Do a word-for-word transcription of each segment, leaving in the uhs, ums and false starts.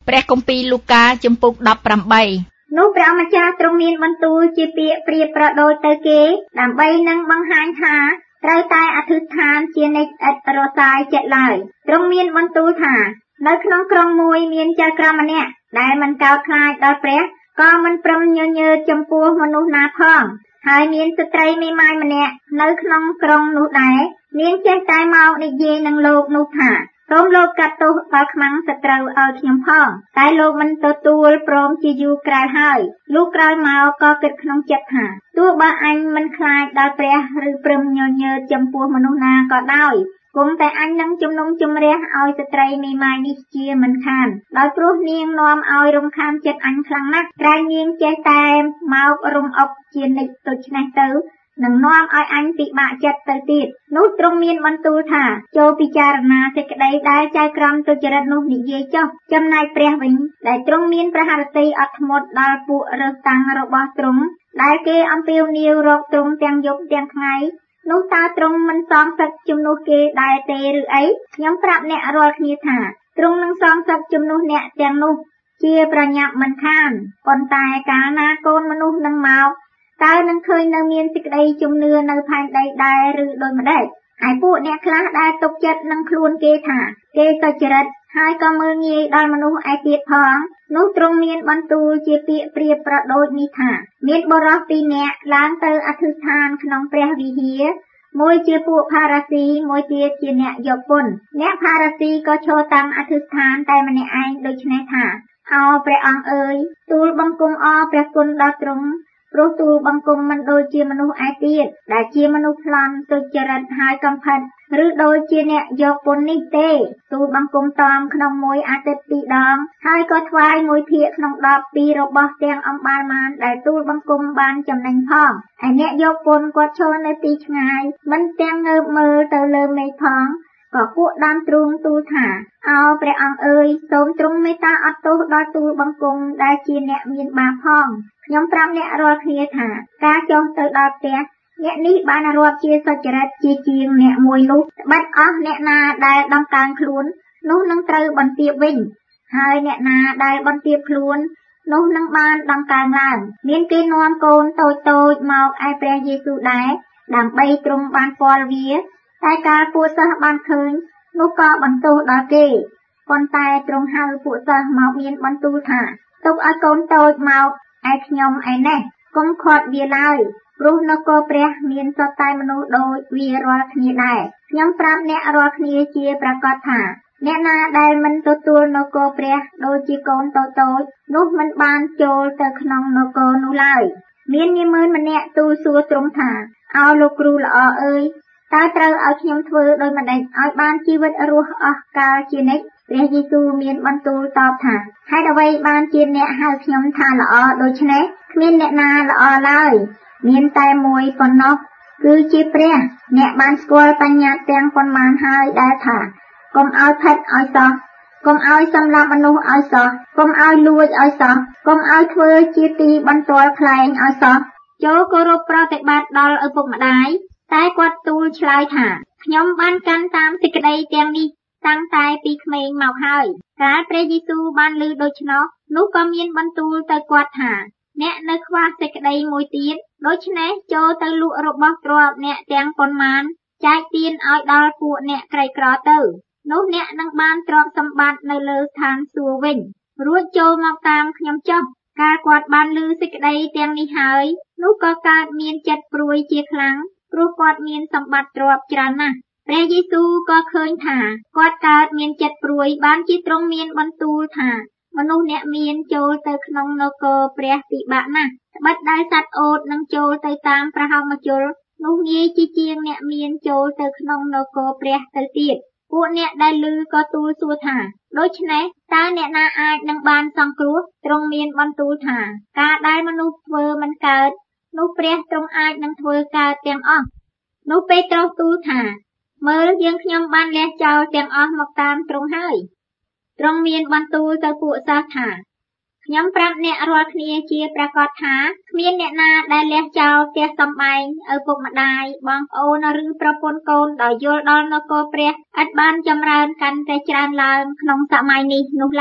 ព្រះគម្ពីរលូកាជំពូកដប់ប្រាំបីនោះព្រះម្ចាស់ទ្រង់មានបន្ទូលជាពាក្យប្រៀបប្រដូចទៅគេដើម្បីនឹងបង្ហាញថាត្រូវតែអធិដ្ឋានជានិច្ចឥតរសាយចិត្តឡើយទ្រង់មានបន្ទូលថានៅក្នុងក្រុងមួយមានចៅក្រមម្នាក់ដែលមិនកោតខ្លាចដល់ព្រះក៏មិនព្រមញញើតចំពោះមនុស្សណាផងហើយមានស្ត្រីមេម៉ាយម្នាក់នៅក្នុងក្រុងនោះដែរនាងចេះតែមកនិយាយនឹងលោកនោះថាសូមលោកកាត់ទោសដល់ខ្មាំងសត្រូវឲ្យខ្ញុំផងតែលោកមិនទទួលព្រមជាយូរក្រោយហើយលុះក្រោយមកក៏គិតក្នុងចិត្តថាទោះបើអញមិនខ្លាចដល់ព្រះឬព្រមញញើតចំពោះមនុស្សណាក៏ដោយគង់តែអញនឹងជំនុំជម្រះឲ្យស្ត្រីមេម៉ាយនេះជាមិនខានដោយព្រោះនាងនាំឲ្យរំខានចិត្តអញខ្លាំងណាស់ក្រែងនាងចេះតែមករំអុកជានិច្ចដូច្នេះទៅនឹងនាំឲ្យអញពិបាកចិត្តទៅទៀតនោះទ្រង់មានបន្ទូលថាចូលពិចារណាសេចក្តីដែលចៅក្រមទុច្ចរិតនោះនិយាយចុះចំណែកព្រះវិញដែលទ្រង់មានប្រហារតីអត់ធ្មត់ដល់ពួករើសតាំងរបស់ទ្រង់ដែលគេអំពាវនាវរកទ្រង់ទាំងយប់ទាំងថ្ងៃនោះតើទ្រង់មិនសងសឹកជំនួសគេដែរទេឬអីខ្ញុំប្រាប់អ្នករាល់គ្នាថាទ្រង់នឹងសងសឹកជំនួសអ្នកទាំងនោះជាប្រញាប់មិនខានប៉ុន្តែកាលណាកូនមនុស្សនឹងមកតើនឹងឃើញនៅមានសេចក្តីជំនឿនៅផែនដីដែរឬដូចម្ដេចហើយពួកអ្នកខ្លះដែលទុកចិត្តនឹងខ្លួនគេថាគេសុចរិតហើយក៏មើលងាយដល់មនុស្សឯទៀតផងនោះទ្រង់មានបន្ទូលជាពាក្យប្រៀបប្រដូចនេះថាមានបុរសពីរនាក់ឡើងទៅអធិដ្ឋានក្នុងព្រះវិហារមួយជាពួកផារ៉ាស៊ីមួយទៀតជាអ្នកយកពន្ធអ្នកផារ៉ាស៊ីក៏ឈរតាំងអធិដ្ឋានតែម្នាក់ឯងដូច្នេះថាអោព្រះអង្គអើយទូលបង្គំអរព្រះគុណដល់ទ្រង់ព្រោះទូលបង្គំមិនដូចជាមនុស្សឯទៀតដែលជាមនុស្សប្លន់ទុច្ចរិតហើយកំផិតឬដូចជាអ្នកយកពន្ធនេះទេទូលបង្គំតាមក្នុងមួយអាទិត្យពីរដងហើយក៏ថ្វាយមួយភាគក្នុងដប់ពីរបស់ទាំងអំបាលមានដែលទូលបង្គំបានចំណេញផងហើយអ្នកយកពន្ធគាត់ឈរនៅទីឆ្ងាយមិនទាំងងើបមើលទៅលើមេឃផងក៏ពួកដើមទ្រូងទូលថាអោព្រះអង្គអើយសូមទ្រង់មេត្តាអត់ទោសដល់ទូលបង្គំដែលជាអ្នកមានបាបផងខ្ញុំប្រាប់អ្នករាល់គ្នាថាការចុះទៅដល់ផ្ទះអ្នកនេះបានរាប់ជាសុចរិតជាជាងអ្នកមួយនោះត្បិតអស់អ្នកណាដែលដំកើងខ្លួននោះនឹងត្រូវបន្ទាបវិញហើយអ្នកណាដែលបន្ទាបខ្លួននោះនឹងបានដំកើងឡើងមានគេនាំកូនតូចតូចមកឯព្រះយេស៊ូវដែរដើម្បីទ្រង់បានពាល់វាតែកាលពួកសិស្សបានឃើញនោះក៏បន្ទោសដល់គេប៉ុន្តែទ្រង់ហៅពួកសិស្សមកមានបន្ទូលថាទុកឲ្យកូនតូចមកឯខ្ញុំឯនេះកុំខាត់វាឡើយព្រោះនគរព្រះមានសុទ្ធតែមនុស្សដូចវារាល់គ្នាដែរខ្ញុំប្រាប់អ្នករាល់គ្នាជាប្រកាសថាអ្នកណាដែលមិនទទួលនគរព្រះដូចជាកូនតូចតូចនោះមិនបានចូលទៅក្នុងនគរនោះឡើយមាននាម៉ឺនម្នាក់ទូលសួរទ្រង់ថាអោលោកគ្រូល្អអើយតើត្រូវឲ្យខ្ញុំធ្វើដោយម្ដេចឲ្យបានជីវិតរស់អស់កលជានិច្ចព្រះយេស៊ូវមានបន្ទូលតបថាហេតុអ្វីបានជាអ្នកហៅខ្ញុំថាល្អដូច្នេះគ្មានអ្នកណាល្អឡើយមានតែមួយប៉ុណ្ណោះគឺជាព្រះអ្នកបានស្គាល់បញ្ញត្តិទាំងប៉ុន្មានហើយដែលថាកុំឲ្យផិតឲ្យសោះកុំឲ្យសម្លាប់មនុស្សឲ្យសោះកុំឲ្យលួចឲ្យសោះកុំឲ្យធ្វើជាទីបន្ទាល់ខ្លែងឲ្យសោះចូលគោរពប្រតិបត្តិដល់ឪពុកម្ដាយតែគាត់ទូលឆ្លើយថាខ្ញុំបានកាន់តាមសេចក្តីទាំងនេះតាំងតែពីក្មេងមកហើយកាលព្រះយេស៊ូវបានឮដូច្នោះនោះក៏មានបន្ទូលទៅគាត់ថាអ្នកនៅខ្វះសេចក្តីមួយទៀតដូច្នេះចូលទៅលក់របស់ទ្រព្យអ្នកទាំងប៉ុន្មានចែកទានឲ្យដល់ពួកអ្នកក្រីក្រទៅនោះអ្នកនឹងបានទ្រព្យសម្បត្តិនៅលើឋានសួគ៌វិញរួចចូលមកតាមខ្ញុំចុះកាលគាត់បានឮសេចក្តីទាំងនេះហើយនោះក៏កើតមានចិត្តព្រួយជាខ្លាំងព្រោះគាត់មានសម្បត្តិទ្រព្យច្រើនណាស់ព្រះយេស៊ូវក៏ឃើញថាគាត់កើតមានចិត្តព្រួយបានជាទ្រង់មានបន្ទូលថាមនុស្សអ្នកមានចូលទៅក្នុងនគរព្រះពិបាកណាស់ត្បិតដែលសត្វអូតនឹងចូលទៅតាមប្រហោងជលនោះងាយជាជាងអ្នកមានចូលទៅក្នុងនគរព្រះទៅទៀតពួកអ្នកដែលឮក៏ទូលសួរថាដូច្នេះតើអ្នកណាអាចនឹងបានសង្គ្រោះទ្រង់មានបន្ទូលថាការដែលមនុស្សធ្វើមិនកើតនោះព្រះទ្រង់អាចនឹងធ្វើកើតទាំងអស់នោះពេត្រុសទូលថាមើលយើងខ្ញុំបានលះចោលទាំងអស់មកតាមទ្រង់ហើយទ្រង់មានបន្ទូលទៅពួកសិស្សថាខ្ញុំប្រាប់អ្នករាល់គ្នាជាប្រកាសថាគ្មានអ្នកណាដែលលះចោលផ្ទះសម្បែងឪពុកម្ដាយបងប្អូនឬប្រពន្ធកូនដោយយល់ដល់នគរព្រះឥតបានចម្រើនកាន់តែច្រើនឡើងក្នុងសម័យនេះនោះឡើយ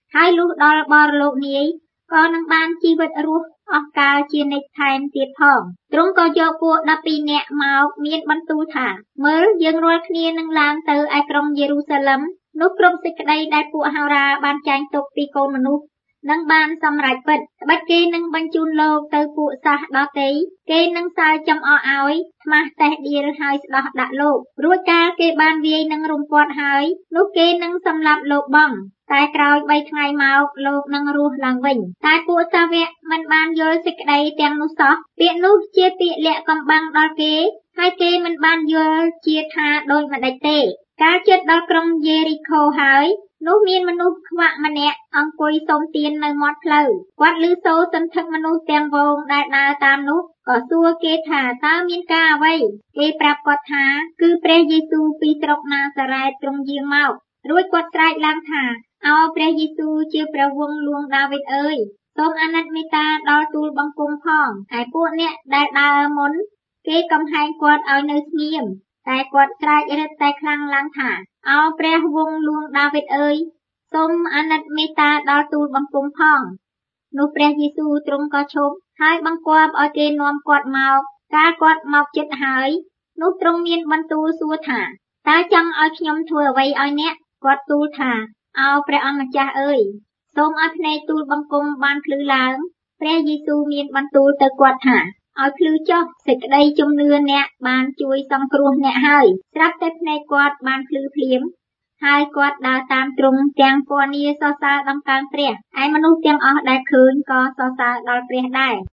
ហើយលុះដល់បរលោកនាយក៏នឹងបានជីវិតរស់អស់កលជានិច្ចថែមទៀតផងទ្រង់ក៏យកពួកដប់ពីរនាក់មកមានបន្ទូលថាមើលយើងរាល់គ្នានឹងឡើងទៅឯក្រុងយេរូសាឡឹមនោះគ្រប់សេចក្តីដែលពួកហោរាបានចែងទុកពីកូនមនុស្សនឹងបានសម្រេចពិតត្បិតគេនឹងបញ្ជូនលោកទៅពួកសាសដទៃគេនឹងសើចំអកឲ្យខ្មាស់តេះដៀលហើយស្ដោះដាក់លោករួចកាលគេបានវាយនឹងរំពាត់ហើយនោះគេនឹងសម្លាប់លោកបងតែក្រោយបីថ្ងៃមកលោកនឹងរស់ឡើងវិញតែពួកសាវកមិនបានយល់សេចក្តីទាំងនោះសោះពាក្យនោះជាពាក្យលាក់កំបាំងដល់គេហើយគេមិនបានយល់ជាថាដូចម្ដេចទេកាលជិតដល់ក្រុងយេរីកូហើយនោះមានមនុស្សខ្វាក់ម្នាក់អង្គុយសុំទាននៅមាត់ផ្លូវគាត់ឮសូរសន្ធឹកមនុស្សទាំងវងដែលដើរតាមនោះក៏សួរគេថាតើមានការអ្វីគេប្រាប់គាត់ថាគឺព្រះយេស៊ូវពីស្រុកណាសារ៉េតទ្រង់យាងមករួចគាត់ស្រែកឡើងថាអោព្រះយេស៊ូវជាព្រះវង្សលួងដាវីតអើយសូមអាណិតមេត្តាដល់ទូលបង្គំផងតែពួកអ្នកដែលដើរមុនគេកំហែងគាត់ឲ្យនៅស្ងៀមតែគាត់ស្រែករឹតតែខ្លាំងឡើងថាអោព្រះវង្សលួងដាវីតអើយសូមអាណិតមេត្តាដល់ទូលបង្គំផងនោះព្រះយេស៊ូវទ្រង់ក៏ឈប់ហើយបង្គាប់ឲ្យគេនាំគាត់មកកាលគាត់មកជិតហើយនោះទ្រង់មានបន្ទូលសួរថាតើចង់ឲ្យខ្ញុំធ្វើអ្វីឲ្យអ្នកគាត់ទូលថាអោព្រះអង្គម្ចាស់អើយសូមឲ្យភ្នែកទូលបង្គំបានភ្លឺឡើងព្រះយេស៊ូវមានបន្ទូលទៅគាត់ថាឲ្យភ្លឺចុះសេចក្តីជំនឿអ្នកបានជួយសង្គ្រោះអ្នកហើយស្រាប់តែភ្នែកគាត់បានភ្លឺភ្លាមហើយគាត់ដើរតាមទ្រង់ទាំងពណ៌នាសរសើរដំកើងព្រះឯមនុស្សទាំងអស់ដែលឃើញក៏សរសើរដល់ព្រះដែរ